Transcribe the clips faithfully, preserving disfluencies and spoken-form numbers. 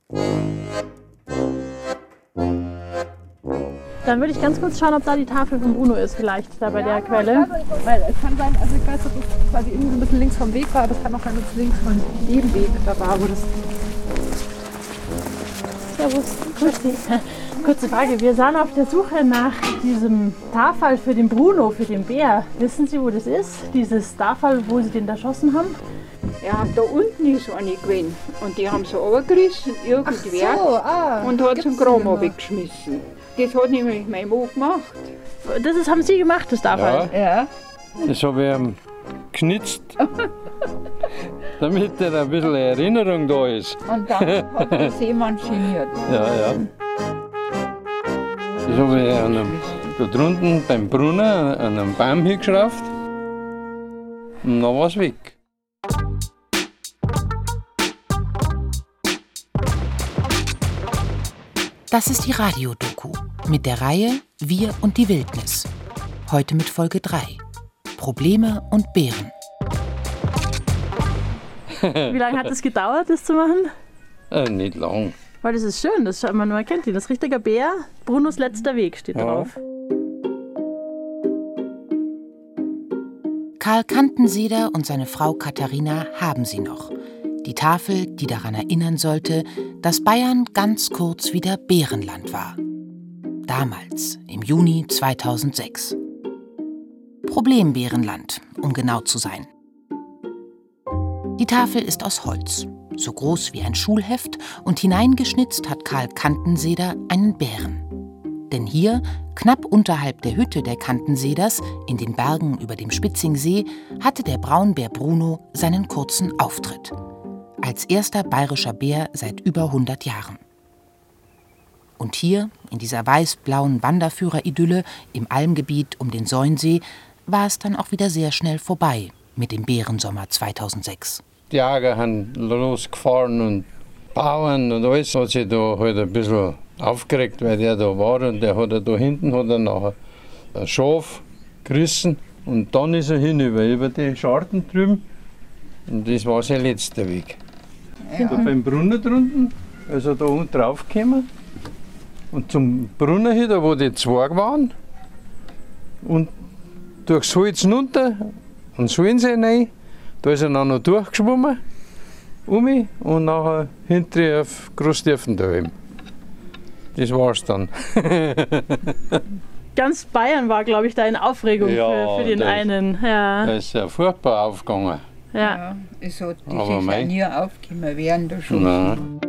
Dann würde ich ganz kurz schauen, ob da die Tafel von Bruno ist, vielleicht da bei ja, der Quelle. Ja, weil es kann sein, also ich weiß, dass es quasi irgendwie so ein bisschen links vom Weg war, aber es kann auch sein, dass es links von dem Weg da war, wo das. Servus, grüß dich. Kurze Frage, wir sind auf der Suche nach diesem Tafel für den Bruno, für den Bär. Wissen Sie, wo das ist? Dieses Tafel, wo Sie den erschossen haben? Ja, da unten ist eine gewesen. Und die haben sie runtergerissen, irgendwer, so, ah, und hat zum Graben weggeschmissen. Das hat nämlich mein Mann gemacht. Das ist, haben Sie gemacht, das Tafel? Ja. ja. Das habe ich ihm geschnitzt, damit er ein bisschen Erinnerung da ist. Und dann hat der Seemann geniert. Ja, ja. Das habe ich an einem, da drunten beim Brunnen an einem Baum hingeschraubt und dann war es weg. Das ist die Radiodoku mit der Reihe Wir und die Wildnis. Heute mit Folge drei. Probleme und Bären. Wie lange hat es gedauert, das zu machen? Äh, nicht lang. Weil das ist schön, das, man, man kennt ihn. Das ist richtiger Bär. Brunos letzter Weg steht Ja. drauf. Karl Kantenseder und seine Frau Katharina haben sie noch. Die Tafel, die daran erinnern sollte, dass Bayern ganz kurz wieder Bärenland war. Damals, im Juni zweitausendsechs. Problembärenland, um genau zu sein. Die Tafel ist aus Holz, so groß wie ein Schulheft, und hineingeschnitzt hat Karl Kantenseder einen Bären. Denn hier, knapp unterhalb der Hütte der Kantenseders, in den Bergen über dem Spitzingsee, hatte der Braunbär Bruno seinen kurzen Auftritt. Als erster bayerischer Bär seit über hundert Jahren. Und hier, in dieser weiß-blauen Wanderführer-Idylle im Almgebiet um den Säunsee, war es dann auch wieder sehr schnell vorbei mit dem Bärensommer zweitausendsechs. Die Jäger haben losgefahren und Bauern und alles hat sich da halt ein bisschen aufgeregt, weil der da war und der hat da hinten hat er nachher ein Schaf gerissen und dann ist er hinüber, über die Scharten drüben und das war sein letzter Weg. Ja. Da beim Brunnen drunten, also da unten drauf gekommen und zum Brunnen hin, da wo die Zwerge waren und durchs Holz runter und Solensee rein, da ist er dann noch durchgeschwommen um mich und nachher hinterher auf Großtiefental. Das war's dann. Ganz Bayern war, glaube ich, da in Aufregung Ja, für, für den das- einen. Ja. Da ist ja furchtbar aufgegangen. Ja. Ja, es hat das Aber ist ja mei. nie aufgekommen während der Schule. Nein.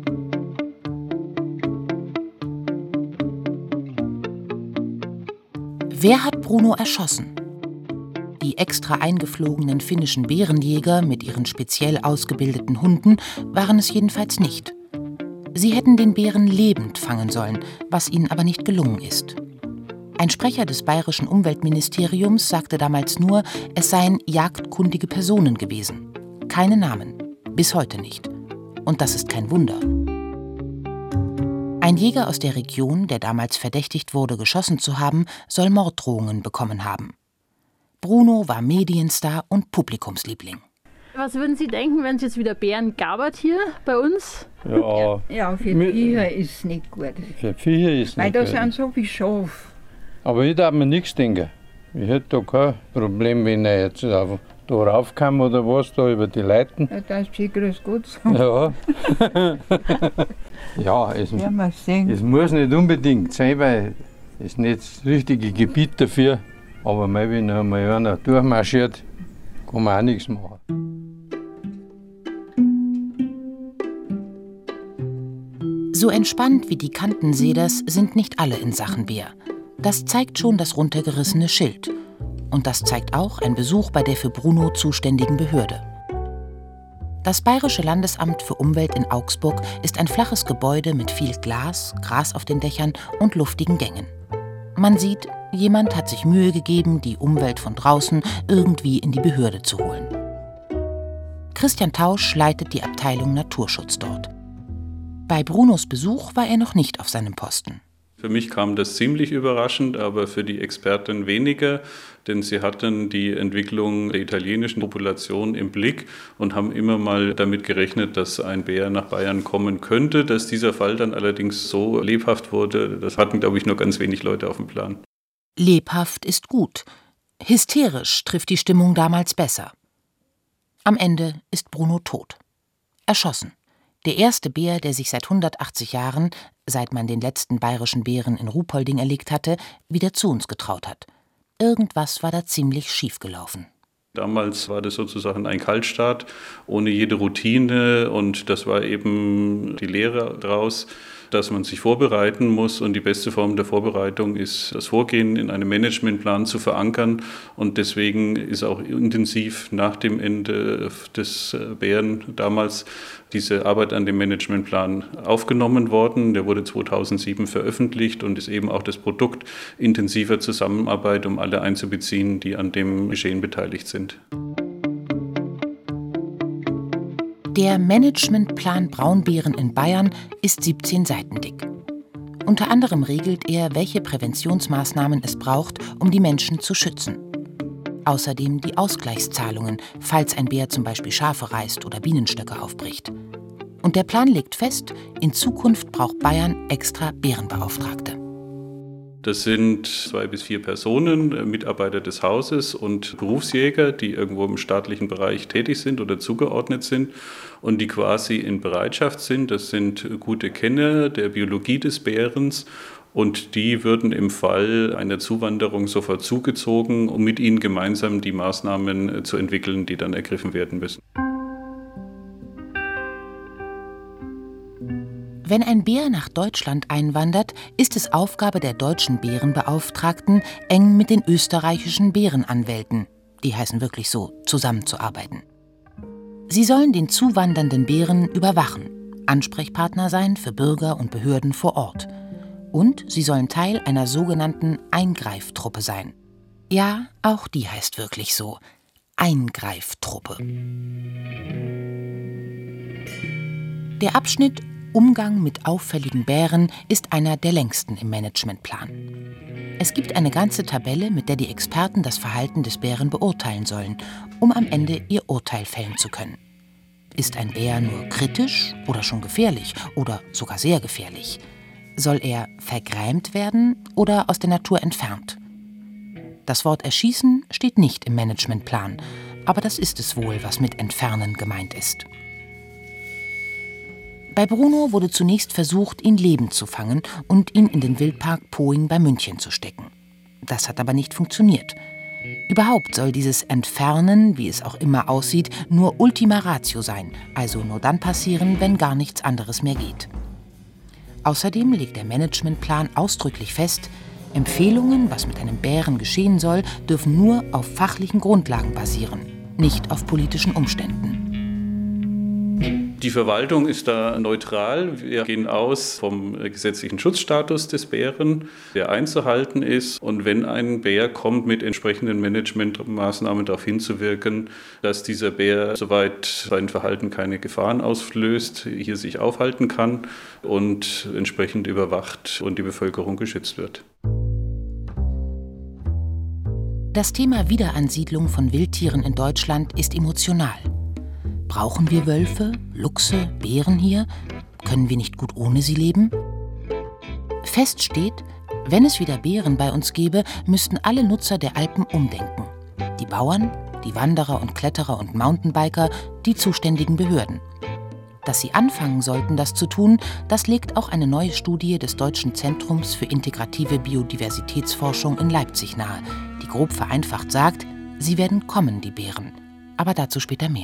Wer hat Bruno erschossen? Die extra eingeflogenen finnischen Bärenjäger mit ihren speziell ausgebildeten Hunden waren es jedenfalls nicht. Sie hätten den Bären lebend fangen sollen, was ihnen aber nicht gelungen ist. Ein Sprecher des bayerischen Umweltministeriums sagte damals nur, es seien jagdkundige Personen gewesen. Keine Namen, bis heute nicht. Und das ist kein Wunder. Ein Jäger aus der Region, der damals verdächtigt wurde, geschossen zu haben, soll Morddrohungen bekommen haben. Bruno war Medienstar und Publikumsliebling. Was würden Sie denken, wenn es jetzt wieder Bären gabert hier bei uns? Ja, Ja, für Mit- die Viecher ist es nicht gut. für Viecher ist Weil nicht da gut. sind so viele Schafe. Aber ich darf mir nichts denken. Ich hätte da kein Problem, wenn er jetzt auf, da raufkam oder was, da über die Leiten. Ja, das ist schon grüß Gott sagen. Ja. Ja, es, Ja, mal sehen. es muss nicht unbedingt sein, weil es nicht das richtige Gebiet dafür. Aber mal, wenn einmal einer durchmarschiert, kann man auch nichts machen. So entspannt wie die Kantenseders sind nicht alle in Sachen Bär. Das zeigt schon das runtergerissene Schild. Und das zeigt auch ein Besuch bei der für Bruno zuständigen Behörde. Das Bayerische Landesamt für Umwelt in Augsburg ist ein flaches Gebäude mit viel Glas, Gras auf den Dächern und luftigen Gängen. Man sieht, jemand hat sich Mühe gegeben, die Umwelt von draußen irgendwie in die Behörde zu holen. Christian Tausch leitet die Abteilung Naturschutz dort. Bei Brunos Besuch war er noch nicht auf seinem Posten. Für mich kam das ziemlich überraschend, aber für die Experten weniger, denn sie hatten die Entwicklung der italienischen Population im Blick und haben immer mal damit gerechnet, dass ein Bär nach Bayern kommen könnte. Dass dieser Fall dann allerdings so lebhaft wurde, das hatten, glaube ich, nur ganz wenig Leute auf dem Plan. Lebhaft ist gut. Hysterisch trifft die Stimmung damals besser. Am Ende ist Bruno tot. Erschossen. Der erste Bär, der sich seit hundertachtzig Jahren, seit man den letzten bayerischen Bären in Ruhpolding erlegt hatte, wieder zu uns getraut hat. Irgendwas war da ziemlich schief gelaufen. Damals war das sozusagen ein Kaltstart, ohne jede Routine, und das war eben die Lehre daraus, dass man sich vorbereiten muss, und die beste Form der Vorbereitung ist, das Vorgehen in einem Managementplan zu verankern, und deswegen ist auch intensiv nach dem Ende des Bären damals diese Arbeit an dem Managementplan aufgenommen worden. Der wurde zweitausendsieben veröffentlicht und ist eben auch das Produkt intensiver Zusammenarbeit, um alle einzubeziehen, die an dem Geschehen beteiligt sind. Der Managementplan Braunbären in Bayern ist siebzehn Seiten dick. Unter anderem regelt er, welche Präventionsmaßnahmen es braucht, um die Menschen zu schützen. Außerdem die Ausgleichszahlungen, falls ein Bär zum Beispiel Schafe reißt oder Bienenstöcke aufbricht. Und der Plan legt fest, in Zukunft braucht Bayern extra Bärenbeauftragte. Das sind zwei bis vier Personen, Mitarbeiter des Hauses und Berufsjäger, die irgendwo im staatlichen Bereich tätig sind oder zugeordnet sind und die quasi in Bereitschaft sind. Das sind gute Kenner der Biologie des Bärens, und die würden im Fall einer Zuwanderung sofort zugezogen, um mit ihnen gemeinsam die Maßnahmen zu entwickeln, die dann ergriffen werden müssen. Wenn ein Bär nach Deutschland einwandert, ist es Aufgabe der deutschen Bärenbeauftragten, eng mit den österreichischen Bärenanwälten, die heißen wirklich so, zusammenzuarbeiten. Sie sollen den zuwandernden Bären überwachen, Ansprechpartner sein für Bürger und Behörden vor Ort. Und sie sollen Teil einer sogenannten Eingreiftruppe sein. Ja, auch die heißt wirklich so, Eingreiftruppe. Der Abschnitt Umgang mit auffälligen Bären ist einer der längsten im Managementplan. Es gibt eine ganze Tabelle, mit der die Experten das Verhalten des Bären beurteilen sollen, um am Ende ihr Urteil fällen zu können. Ist ein Bär nur kritisch oder schon gefährlich oder sogar sehr gefährlich? Soll er vergrämt werden oder aus der Natur entfernt? Das Wort erschießen steht nicht im Managementplan, aber das ist es wohl, was mit entfernen gemeint ist. Bei Bruno wurde zunächst versucht, ihn lebend zu fangen und ihn in den Wildpark Poing bei München zu stecken. Das hat aber nicht funktioniert. Überhaupt soll dieses Entfernen, wie es auch immer aussieht, nur Ultima Ratio sein, also nur dann passieren, wenn gar nichts anderes mehr geht. Außerdem legt der Managementplan ausdrücklich fest, Empfehlungen, was mit einem Bären geschehen soll, dürfen nur auf fachlichen Grundlagen basieren, nicht auf politischen Umständen. Die Verwaltung ist da neutral. Wir gehen aus vom gesetzlichen Schutzstatus des Bären, der einzuhalten ist. Und wenn ein Bär kommt, mit entsprechenden Managementmaßnahmen darauf hinzuwirken, dass dieser Bär, soweit sein Verhalten keine Gefahren auslöst, hier sich aufhalten kann und entsprechend überwacht und die Bevölkerung geschützt wird. Das Thema Wiederansiedlung von Wildtieren in Deutschland ist emotional. Brauchen wir Wölfe, Luchse, Bären hier? Können wir nicht gut ohne sie leben? Fest steht, wenn es wieder Bären bei uns gäbe, müssten alle Nutzer der Alpen umdenken. Die Bauern, die Wanderer und Kletterer und Mountainbiker, die zuständigen Behörden. Dass sie anfangen sollten, das zu tun, das legt auch eine neue Studie des Deutschen Zentrums für integrative Biodiversitätsforschung in Leipzig nahe, die grob vereinfacht sagt, sie werden kommen, die Bären. Aber dazu später mehr.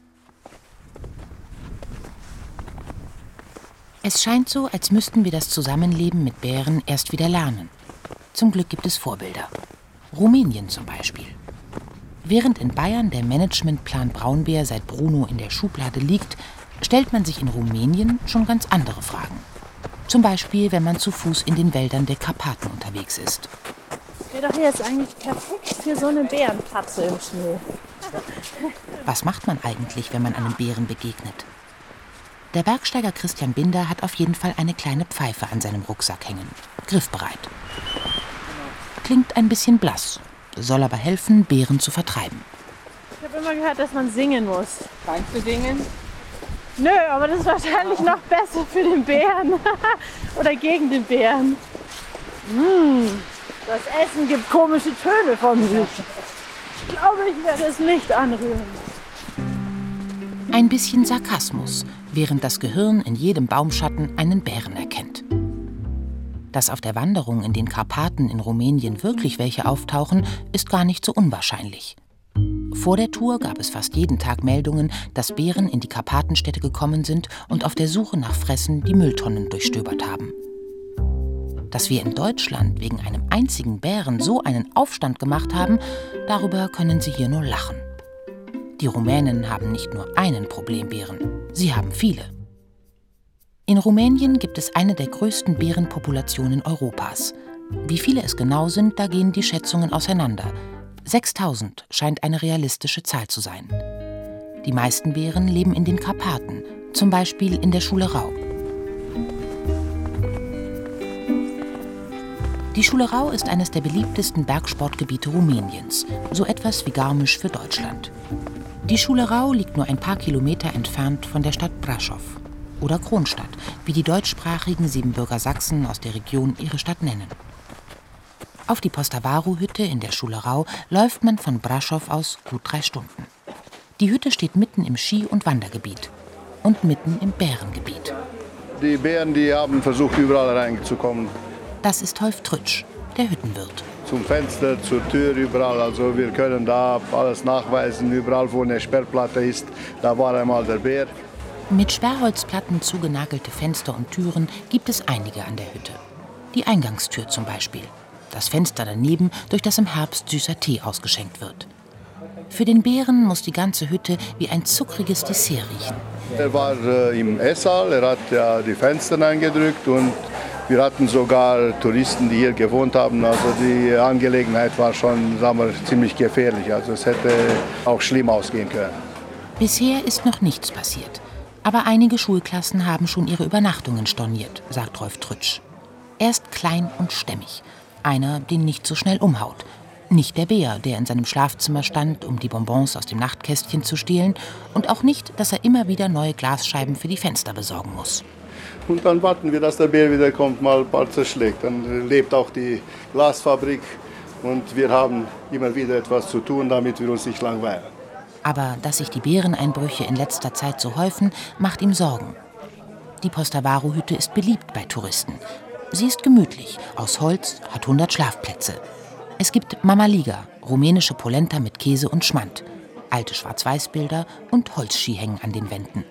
Es scheint so, als müssten wir das Zusammenleben mit Bären erst wieder lernen. Zum Glück gibt es Vorbilder. Rumänien zum Beispiel. Während in Bayern der Managementplan Braunbär seit Bruno in der Schublade liegt, stellt man sich in Rumänien schon ganz andere Fragen. Zum Beispiel, wenn man zu Fuß in den Wäldern der Karpaten unterwegs ist. Wäre doch jetzt eigentlich perfekt für so eine Bärenplatze im Schnee. Was macht man eigentlich, wenn man einem Bären begegnet? Der Bergsteiger Christian Binder hat auf jeden Fall eine kleine Pfeife an seinem Rucksack hängen. Griffbereit. Klingt ein bisschen blass, soll aber helfen, Bären zu vertreiben. Ich habe immer gehört, dass man singen muss. Kannst du singen? Nö, aber das ist wahrscheinlich noch besser für den Bären. Oder gegen den Bären. Mmh, das Essen gibt komische Töne von sich. Ich glaube, ich werde es nicht anrühren. Ein bisschen Sarkasmus, während das Gehirn in jedem Baumschatten einen Bären erkennt. Dass auf der Wanderung in den Karpaten in Rumänien wirklich welche auftauchen, ist gar nicht so unwahrscheinlich. Vor der Tour gab es fast jeden Tag Meldungen, dass Bären in die Karpatenstädte gekommen sind und auf der Suche nach Fressen die Mülltonnen durchstöbert haben. Dass wir in Deutschland wegen einem einzigen Bären so einen Aufstand gemacht haben, darüber können Sie hier nur lachen. Die Rumänen haben nicht nur einen Problembären, sie haben viele. In Rumänien gibt es eine der größten Bärenpopulationen Europas. Wie viele es genau sind, da gehen die Schätzungen auseinander. sechstausend scheint eine realistische Zahl zu sein. Die meisten Bären leben in den Karpaten, zum Beispiel in der Schulerau. Die Schulerau ist eines der beliebtesten Bergsportgebiete Rumäniens, so etwas wie Garmisch für Deutschland. Die Schulerau liegt nur ein paar Kilometer entfernt von der Stadt Brașov oder Kronstadt, wie die deutschsprachigen Siebenbürger Sachsen aus der Region ihre Stadt nennen. Auf die Postavaru-Hütte in der Schulerau läuft man von Brașov aus gut drei Stunden. Die Hütte steht mitten im Ski- und Wandergebiet und mitten im Bärengebiet. Die Bären, die haben versucht, überall reinzukommen. Das ist Rolf Trütsch, der Hüttenwirt. Zum Fenster, zur Tür, überall. Also wir können da alles nachweisen. Überall, wo eine Sperrplatte ist, da war einmal der Bär. Mit Sperrholzplatten zugenagelte Fenster und Türen gibt es einige an der Hütte. Die Eingangstür zum Beispiel. Das Fenster daneben, durch das im Herbst süßer Tee ausgeschenkt wird. Für den Bären muss die ganze Hütte wie ein zuckriges Dessert riechen. Er war äh, im Esssaal, er hat ja die Fenster eingedrückt und wir hatten sogar Touristen, die hier gewohnt haben. Also die Angelegenheit war schon, sagen wir, ziemlich gefährlich. Also es hätte auch schlimm ausgehen können. Bisher ist noch nichts passiert. Aber einige Schulklassen haben schon ihre Übernachtungen storniert, sagt Rolf Trütsch. Er ist klein und stämmig. Einer, den nicht so schnell umhaut. Nicht der Bär, der in seinem Schlafzimmer stand, um die Bonbons aus dem Nachtkästchen zu stehlen. Und auch nicht, dass er immer wieder neue Glasscheiben für die Fenster besorgen muss. Und dann warten wir, dass der Bär wieder kommt, mal ein paar zerschlägt. Dann lebt auch die Glasfabrik und wir haben immer wieder etwas zu tun, damit wir uns nicht langweilen. Aber dass sich die Bäreneinbrüche in letzter Zeit so häufen, macht ihm Sorgen. Die Postavaru-Hütte ist beliebt bei Touristen. Sie ist gemütlich, aus Holz, hat hundert Schlafplätze. Es gibt Mama-Liga, rumänische Polenta mit Käse und Schmand, alte Schwarz-Weiß-Bilder und Holzski hängen an den Wänden.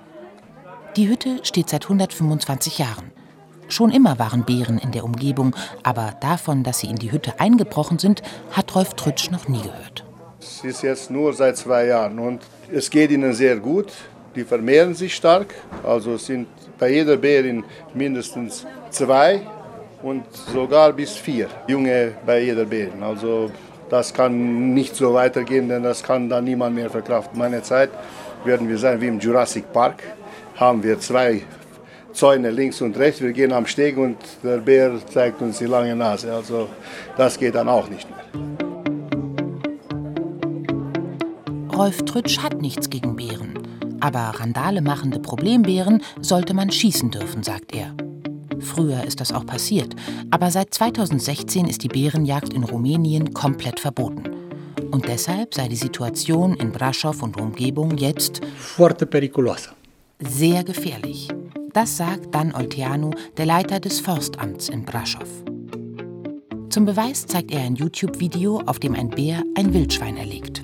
Die Hütte steht seit hundertfünfundzwanzig Jahren. Schon immer waren Bären in der Umgebung, aber davon, dass sie in die Hütte eingebrochen sind, hat Rolf Trütsch noch nie gehört. Es ist jetzt nur seit zwei Jahren und es geht ihnen sehr gut. Die vermehren sich stark, also es sind bei jeder Bärin mindestens zwei und sogar bis vier Junge bei jeder Bärin. Also das kann nicht so weitergehen, denn das kann dann niemand mehr verkraften. Meine Zeit werden wir sein wie im Jurassic Park. Haben wir zwei Zäune links und rechts. Wir gehen am Steg und der Bär zeigt uns die lange Nase. Also das geht dann auch nicht mehr. Rolf Trütsch hat nichts gegen Bären. Aber Randale machende Problembären sollte man schießen dürfen, sagt er. Früher ist das auch passiert. Aber seit zweitausendsechzehn ist die Bärenjagd in Rumänien komplett verboten. Und deshalb sei die Situation in Brașov und Umgebung jetzt foarte periculoasă. Sehr gefährlich. Das sagt Dan Olteanu, der Leiter des Forstamts in Brașov. Zum Beweis zeigt er ein YouTube-Video, auf dem ein Bär ein Wildschwein erlegt.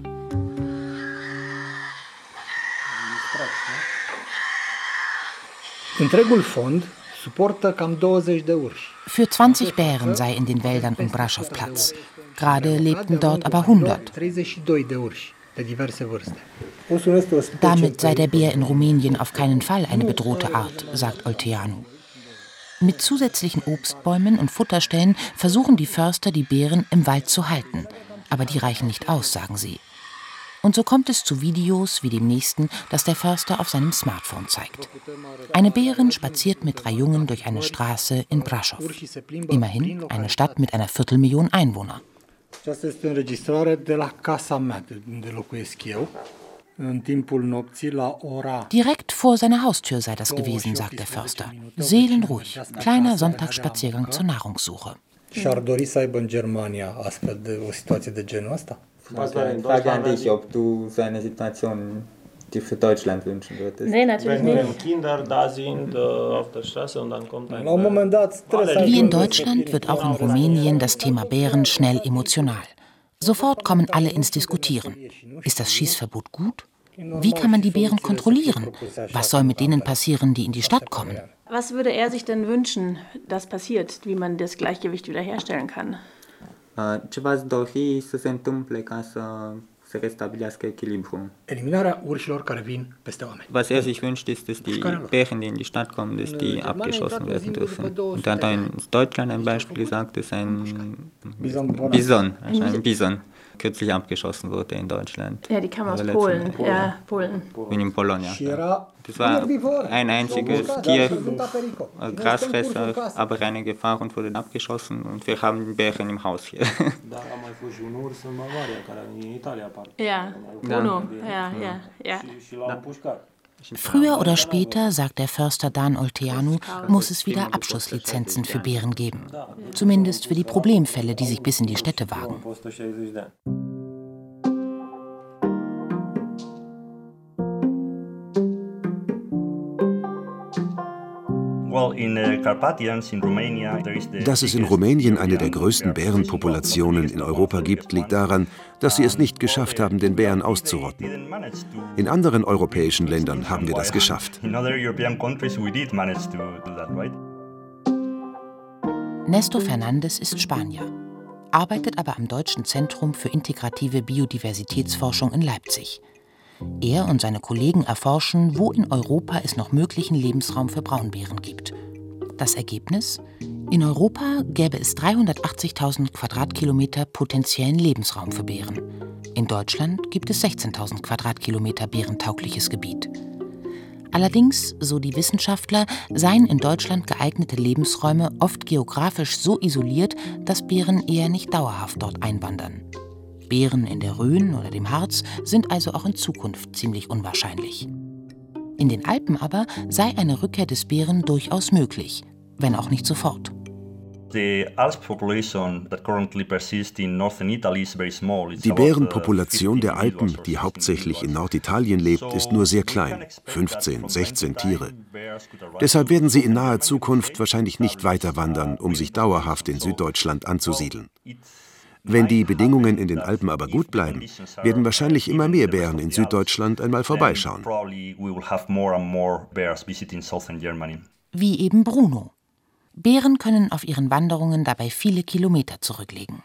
Întregul fond suportă cam douăzeci de urși. Für zwanzig Bären sei in den Wäldern um Brașov Platz. Gerade lebten dort aber hundert. treizeci și doi de urși de diverse vârste. Damit sei der Bär in Rumänien auf keinen Fall eine bedrohte Art, sagt Olteanu. Mit zusätzlichen Obstbäumen und Futterstellen versuchen die Förster, die Bären im Wald zu halten. Aber die reichen nicht aus, sagen sie. Und so kommt es zu Videos wie dem nächsten, das der Förster auf seinem Smartphone zeigt. Eine Bärin spaziert mit drei Jungen durch eine Straße in Brașov. Immerhin eine Stadt mit einer Viertelmillion Einwohner. Aceasta este o înregistrare de la casa mea, de unde locuiesc eu. În timpul nopții la ora... Direkt vor seiner Haustür sei das gewesen, sagt der Förster. Seelenruhig, kleiner Sonntagsspaziergang zur Nahrungssuche. Și-ar dori să aibă în Germania astfel de o situație de genul ăsta? Frage an dich, ob du so eine Situation dir für Deutschland wünschen würdest. Nee, natürlich nicht. Kinder da sind auf der Straße und dann kommt ein... Wie in Deutschland wird auch in Rumänien das Thema Bären schnell emotional. Sofort kommen alle ins Diskutieren. Ist das Schießverbot gut? Wie kann man die Bären kontrollieren? Was soll mit denen passieren, die in die Stadt kommen? Was würde er sich denn wünschen, dass passiert, wie man das Gleichgewicht wiederherstellen kann? Ce v-ați dori să se întâmple ca să se restabilească echilibru? Eliminarea urșilor care vin peste oameni. Was er sich wünscht, ist, dass die Bären, die in die Stadt kommen, dass die abgeschossen werden dürfen. Und er hat in Deutschland ein Beispiel gesagt, dass ein Bison, also ein Bison kürzlich abgeschossen wurde in Deutschland. Ja, die kamen aus Polen. Ja, Polen. In Polonia. Das war ein einziges Tier, Grasfresser, aber eine Gefahr und wurde abgeschossen. Und wir haben Bären im Haus hier. Ja, Bruno. Ja, ja, ja. Früher oder später, sagt der Förster Dan Olteanu, muss es wieder Abschusslizenzen für Bären geben. Zumindest für die Problemfälle, die sich bis in die Städte wagen. Dass es in Rumänien eine der größten Bärenpopulationen in Europa gibt, liegt daran, dass sie es nicht geschafft haben, den Bären auszurotten. In anderen europäischen Ländern haben wir das geschafft. Nestor Fernandes ist Spanier, arbeitet aber am Deutschen Zentrum für integrative Biodiversitätsforschung in Leipzig. Er und seine Kollegen erforschen, wo in Europa es noch möglichen Lebensraum für Braunbären gibt. Das Ergebnis? In Europa gäbe es dreihundertachtzigtausend Quadratkilometer potenziellen Lebensraum für Bären. In Deutschland gibt es sechzehntausend Quadratkilometer bärentaugliches Gebiet. Allerdings, so die Wissenschaftler, seien in Deutschland geeignete Lebensräume oft geografisch so isoliert, dass Bären eher nicht dauerhaft dort einwandern. Bären in der Rhön oder dem Harz sind also auch in Zukunft ziemlich unwahrscheinlich. In den Alpen aber sei eine Rückkehr des Bären durchaus möglich, wenn auch nicht sofort. Die Bärenpopulation der Alpen, die hauptsächlich in Norditalien lebt, ist nur sehr klein, fünfzehn, sechzehn Tiere. Deshalb werden sie in naher Zukunft wahrscheinlich nicht weiter wandern, um sich dauerhaft in Süddeutschland anzusiedeln. Wenn die Bedingungen in den Alpen aber gut bleiben, werden wahrscheinlich immer mehr Bären in Süddeutschland einmal vorbeischauen. Wie eben Bruno. Bären können auf ihren Wanderungen dabei viele Kilometer zurücklegen.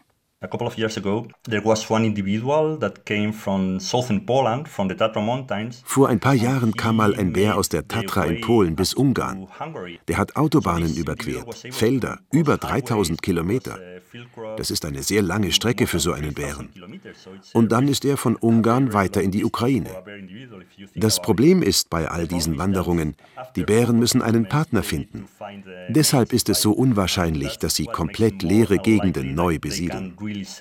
Vor ein paar Jahren kam mal ein Bär aus der Tatra in Polen bis Ungarn. Der hat Autobahnen überquert, Felder, über dreitausend Kilometer. Das ist eine sehr lange Strecke für so einen Bären. Und dann ist er von Ungarn weiter in die Ukraine. Das Problem ist bei all diesen Wanderungen, die Bären müssen einen Partner finden. Deshalb ist es so unwahrscheinlich, dass sie komplett leere Gegenden neu besiedeln.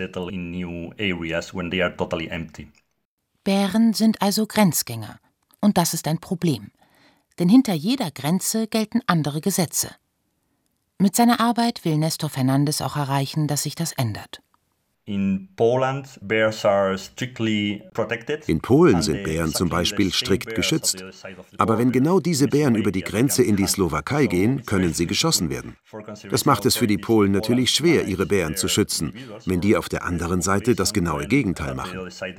Bären sind also Grenzgänger. Und das ist ein Problem. Denn hinter jeder Grenze gelten andere Gesetze. Mit seiner Arbeit will Nestor Fernandes auch erreichen, dass sich das ändert. In Polen sind Bären zum Beispiel strikt geschützt. Aber wenn genau diese Bären über die Grenze in die Slowakei gehen, können sie geschossen werden. Das macht es für die Polen natürlich schwer, ihre Bären zu schützen, wenn die auf der anderen Seite das genaue Gegenteil machen.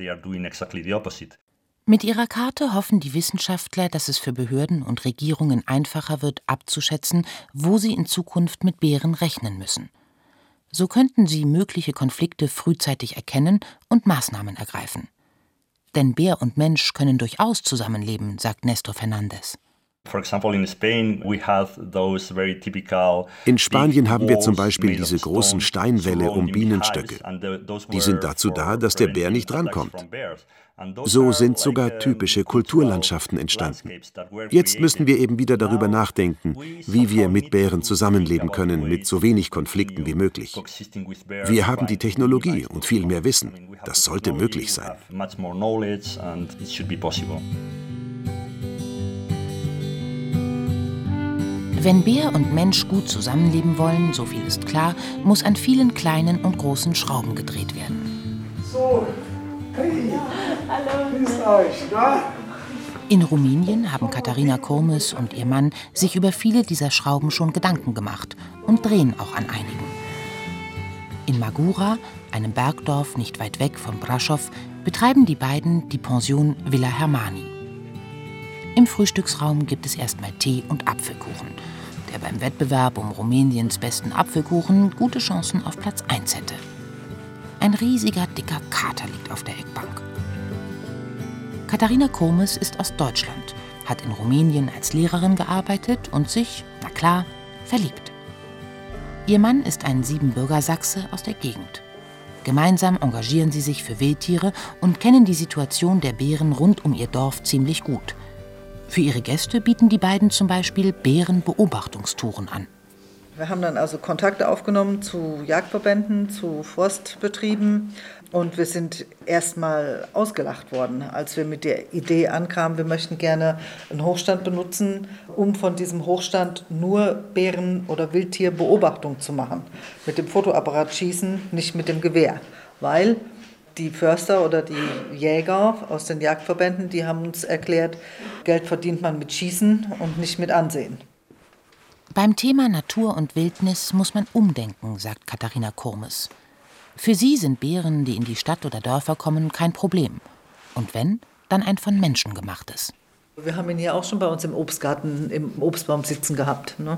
Mit ihrer Karte hoffen die Wissenschaftler, dass es für Behörden und Regierungen einfacher wird, abzuschätzen, wo sie in Zukunft mit Bären rechnen müssen. So könnten sie mögliche Konflikte frühzeitig erkennen und Maßnahmen ergreifen. Denn Bär und Mensch können durchaus zusammenleben, sagt Nestor Fernandes. In Spanien haben wir zum Beispiel diese großen Steinwälle um Bienenstöcke. Die sind dazu da, dass der Bär nicht rankommt. So sind sogar typische Kulturlandschaften entstanden. Jetzt müssen wir eben wieder darüber nachdenken, wie wir mit Bären zusammenleben können, mit so wenig Konflikten wie möglich. Wir haben die Technologie und viel mehr Wissen. Das sollte möglich sein. Wenn Bär und Mensch gut zusammenleben wollen, so viel ist klar, muss an vielen kleinen und großen Schrauben gedreht werden. So, hey, hallo, grüßt euch, na? In Rumänien haben Katharina Kurmes und ihr Mann sich über viele dieser Schrauben schon Gedanken gemacht und drehen auch an einigen. In Magura, einem Bergdorf nicht weit weg von Brașov, betreiben die beiden die Pension Villa Hermani. Im Frühstücksraum gibt es erstmal Tee und Apfelkuchen, der beim Wettbewerb um Rumäniens besten Apfelkuchen gute Chancen auf Platz eins hätte. Ein riesiger, dicker Kater liegt auf der Eckbank. Katharina Kurmes ist aus Deutschland, hat in Rumänien als Lehrerin gearbeitet und sich, na klar, verliebt. Ihr Mann ist ein Siebenbürger-Sachse aus der Gegend. Gemeinsam engagieren sie sich für Wildtiere und kennen die Situation der Bären rund um ihr Dorf ziemlich gut. Für ihre Gäste bieten die beiden zum Beispiel Bärenbeobachtungstouren an. Wir haben dann also Kontakte aufgenommen zu Jagdverbänden, zu Forstbetrieben und wir sind erstmal ausgelacht worden, als wir mit der Idee ankamen, wir möchten gerne einen Hochstand benutzen, um von diesem Hochstand nur Bären- oder Wildtierbeobachtung zu machen. Mit dem Fotoapparat schießen, nicht mit dem Gewehr, weil die Förster oder die Jäger aus den Jagdverbänden, die haben uns erklärt, Geld verdient man mit Schießen und nicht mit Ansehen. Beim Thema Natur und Wildnis muss man umdenken, sagt Katharina Kurmes. Für sie sind Bären, die in die Stadt oder Dörfer kommen, kein Problem. Und wenn, dann ein von Menschen gemachtes. Wir haben ihn hier auch schon bei uns im Obstgarten, im Obstbaum sitzen gehabt. Ne?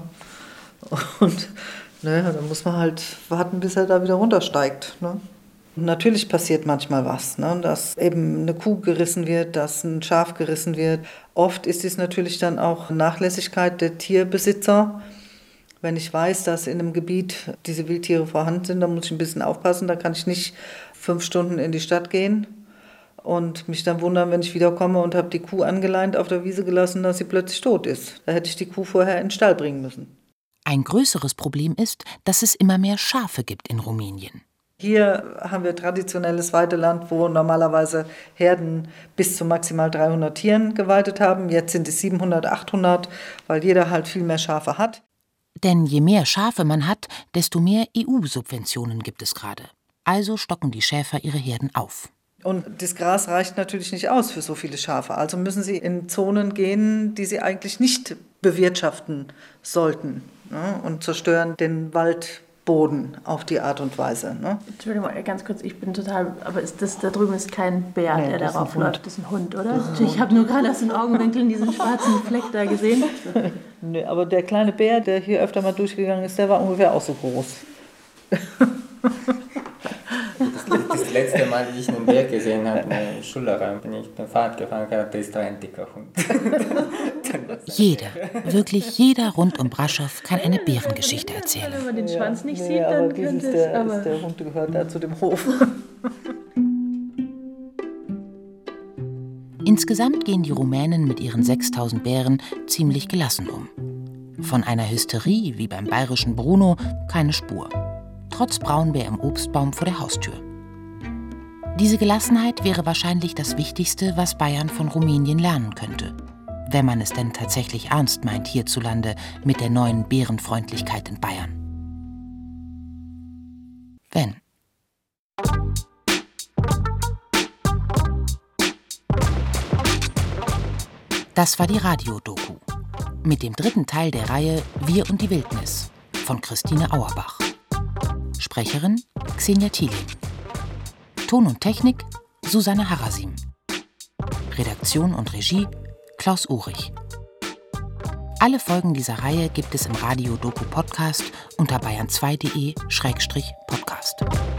Und ne, da muss man halt warten, bis er da wieder runtersteigt. Ne? Natürlich passiert manchmal was, ne? Dass eben eine Kuh gerissen wird, dass ein Schaf gerissen wird. Oft ist es natürlich dann auch Nachlässigkeit der Tierbesitzer. Wenn ich weiß, dass in einem Gebiet diese Wildtiere vorhanden sind, dann muss ich ein bisschen aufpassen. Da kann ich nicht fünf Stunden in die Stadt gehen und mich dann wundern, wenn ich wiederkomme und habe die Kuh angeleint auf der Wiese gelassen, dass sie plötzlich tot ist. Da hätte ich die Kuh vorher in den Stall bringen müssen. Ein größeres Problem ist, dass es immer mehr Schafe gibt in Rumänien. Hier haben wir traditionelles Weideland, wo normalerweise Herden bis zu maximal dreihundert Tieren geweidet haben. Jetzt sind es siebenhundert, achthundert, weil jeder halt viel mehr Schafe hat. Denn je mehr Schafe man hat, desto mehr E U-Subventionen gibt es gerade. Also stocken die Schäfer ihre Herden auf. Und das Gras reicht natürlich nicht aus für so viele Schafe. Also müssen sie in Zonen gehen, die sie eigentlich nicht bewirtschaften sollten, ne? Und zerstören den Wald. Boden auf die Art und Weise. Ne? Entschuldigung, ganz kurz, ich bin total, aber ist das, da drüben ist kein Bär, nee, der darauf läuft, das ist ein Hund, oder? Ein ich habe nur gerade aus den Augenwinkeln diesen schwarzen Fleck da gesehen. Nee, aber der kleine Bär, der hier öfter mal durchgegangen ist, der war ungefähr auch so groß. Das letzte Mal, wie ich einen Bär gesehen habe, in Schulraum, bin ich beim Fahrrad gefahren habe, das ist da ein dicker Hund. Jeder, wirklich jeder rund um Brașov kann eine Bärengeschichte erzählen. Wenn man den Schwanz nicht nee, sieht, dann könnte es... Der, aber ist der Hund gehört da zu dem Hof. Insgesamt gehen die Rumänen mit ihren sechstausend Bären ziemlich gelassen um. Von einer Hysterie wie beim bayerischen Bruno keine Spur. Trotz Braunbär im Obstbaum vor der Haustür. Diese Gelassenheit wäre wahrscheinlich das Wichtigste, was Bayern von Rumänien lernen könnte. Wenn man es denn tatsächlich ernst meint hierzulande mit der neuen Bärenfreundlichkeit in Bayern. Wenn. Das war die Radiodoku. Mit dem dritten Teil der Reihe Wir und die Wildnis von Christine Auerbach. Sprecherin Xenia Thieling. Ton und Technik Susanne Harasim. Redaktion und Regie Klaus Uhrich. Alle Folgen dieser Reihe gibt es im Radio-Doku-Podcast unter bayern zwei punkt de Schrägstrich Podcast.